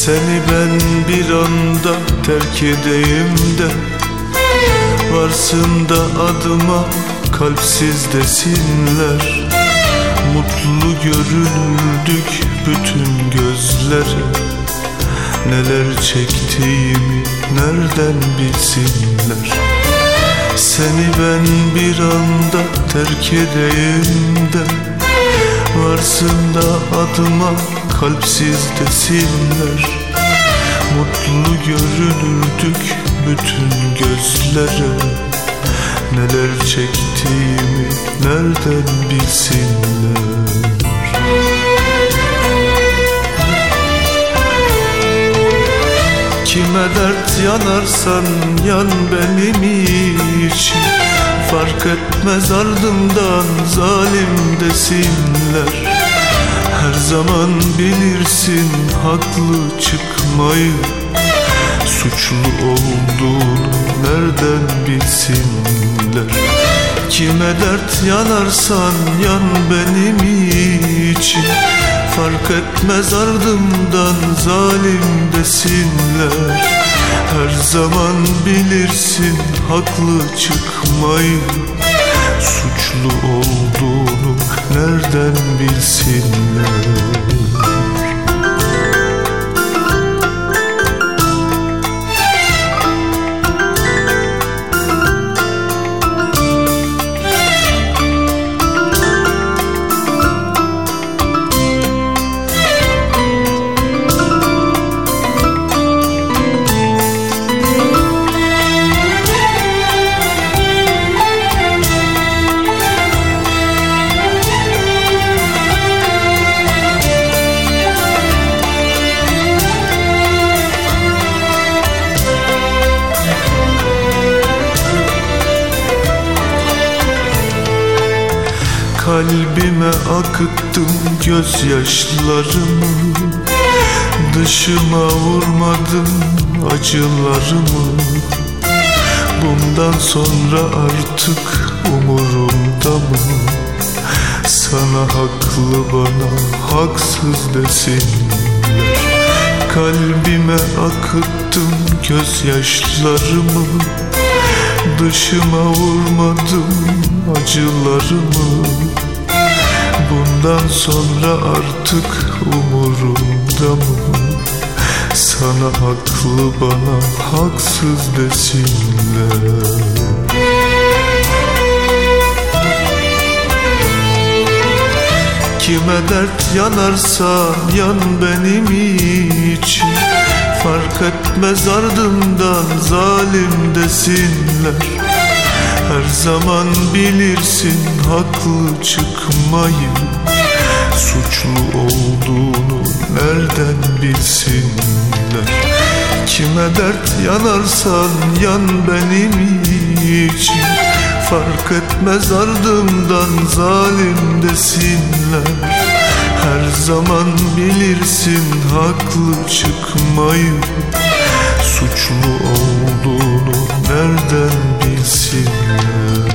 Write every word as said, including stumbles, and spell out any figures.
Seni ben bir anda terk edeyim de, varsın da adıma kalpsiz desinler. Mutlu göründük bütün gözlere, neler çektiğimi nereden bilsinler. Seni ben bir anda terk edeyim de, varsın da adıma kalpsiz desinler. Mutlu görünürdük bütün gözlere, neler çektiğimi nereden bilsinler. Kime dert yanarsan yan benim için, fark etmez ardımdan zalim desinler. Her zaman bilirsin haklı çıkmayı, suçlu olduğunu nereden bilsinler. Kime dert yanarsan yan benim için, fark etmez ardımdan zalim desinler. Her zaman bilirsin haklı çıkmayı, suçlu olduğunu nereden bilsinler. Kalbime akıttım gözyaşlarımı, dışıma vurmadım acılarımı. Bundan sonra artık umurumda mı? Sana haklı bana haksız desinler. Kalbime akıttım gözyaşlarımı, dışıma vurmadım acılarımı. Bundan sonra artık umurumda mı? Sana haklı bana haksız desinler. Kime dert yanarsa yan benim için, fark etmez ardımdan zalim desinler. Her zaman bilirsin haklı çıkmayı, suçlu olduğunu nereden bilsinler. Kime dert yanarsan yan benim için, fark etmez ardımdan zalim desinler. Her zaman bilirsin haklı çıkmayı, suçlu olduğunu nereden bilsinler.